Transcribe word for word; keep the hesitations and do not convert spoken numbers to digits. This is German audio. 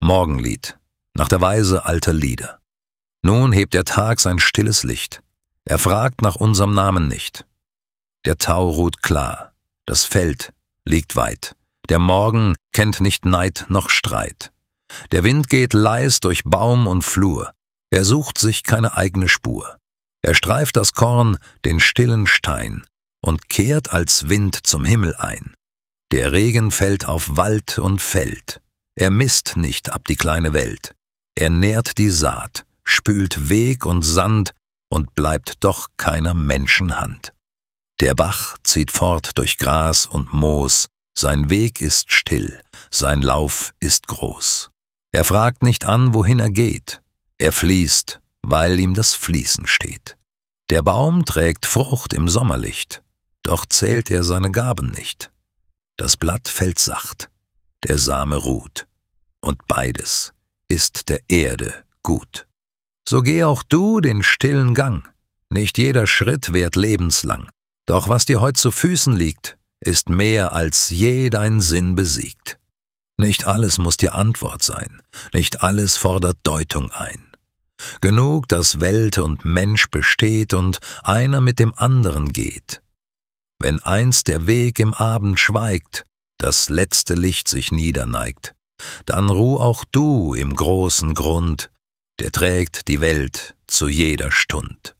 Morgenlied, nach der Weise alter Lieder. Nun hebt der Tag sein stilles Licht. Er fragt nach unserem Namen nicht. Der Tau ruht klar, das Feld liegt weit. Der Morgen kennt nicht Neid noch Streit. Der Wind geht leis durch Baum und Flur. Er sucht sich keine eigene Spur. Er streift das Korn, den stillen Stein, und kehrt als Wind zum Himmel ein. Der Regen fällt auf Wald und Feld. Er misst nicht ab die kleine Welt. Er nährt die Saat, spült Weg und Sand und bleibt doch keiner Menschenhand. Der Bach zieht fort durch Gras und Moos. Sein Weg ist still, sein Lauf ist groß. Er fragt nicht an, wohin er geht. Er fließt, weil ihm das Fließen steht. Der Baum trägt Frucht im Sommerlicht, doch zählt er seine Gaben nicht. Das Blatt fällt sacht, der Same ruht, und beides ist der Erde gut. So geh auch du den stillen Gang, nicht jeder Schritt währt lebenslang. Doch was dir heut zu Füßen liegt, ist mehr als je dein Sinn besiegt. Nicht alles muss dir Antwort sein, nicht alles fordert Deutung ein. Genug, dass Welt und Mensch besteht und einer mit dem anderen geht. Wenn einst der Weg im Abend schweigt, das letzte Licht sich niederneigt, dann ruh auch du im großen Grund, der trägt die Welt zu jeder Stund.